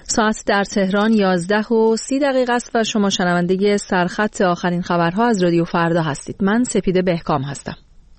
ساعت در تهران 11:30 است و شما شنونده سرخط آخرین خبرها از رادیو فردا هستید. من سپیده بهکام هستم.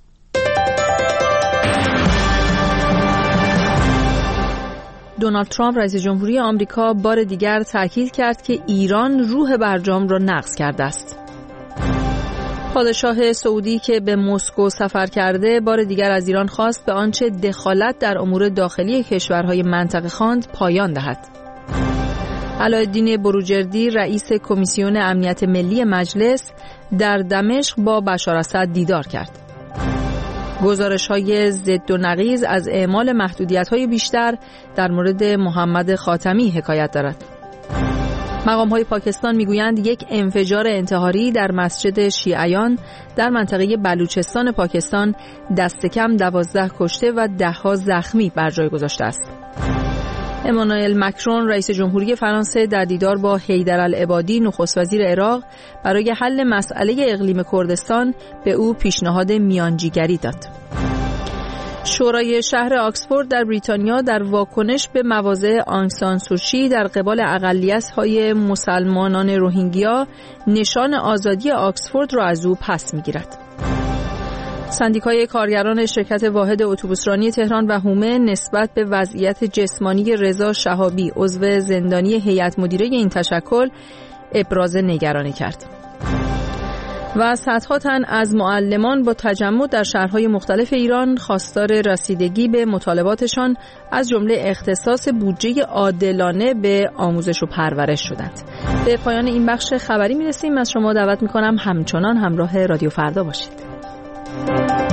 دونالد ترامپ رئیس جمهوری آمریکا بار دیگر تاکید کرد که ایران روح برجام را نقض کرده است. پادشاه سعودی که به مسکو سفر کرده بار دیگر از ایران خواست به آنچه دخالت در امور داخلی کشورهای منطقه خواند پایان دهد. علاءالدین بروجردی رئیس کمیسیون امنیت ملی مجلس در دمشق با بشار اسد دیدار کرد. گزارش‌های ضد و نقیض از اعمال محدودیت‌های بیشتر در مورد محمد خاتمی حکایت دارد. مقام‌های پاکستان می‌گویند یک انفجار انتحاری در مسجد شیعیان در منطقه بلوچستان پاکستان دست کم 12 کشته و ده‌ها زخمی بر جای گذاشته است. امانوئل مکرون رئیس جمهوری فرانسه در دیدار با حیدرالعبادی نخست وزیر عراق برای حل مسئله اقلیم کردستان به او پیشنهاد میانجیگری داد. شورای شهر آکسفورد در بریتانیا در واکنش به مواضع آنگ سان سوچی در قبال اقلیت‌های مسلمانان روهینگیا نشان آزادی آکسفورد را از او پس می‌گیرد. سندیکای کارگران شرکت واحد اتوبوسرانی تهران و هومه نسبت به وضعیت جسمانی رضا شهابی عضو زندانی هیئت مدیره این تشکل ابراز نگرانی کرد. و صدها تن از معلمان با تجمع در شهرهای مختلف ایران خواستار رسیدگی به مطالباتشان از جمله اختصاص بودجه عادلانه به آموزش و پرورش شدند. به پایان این بخش خبری میرسیم. از شما دعوت میکنم همچنان همراه رادیو فردا باشید.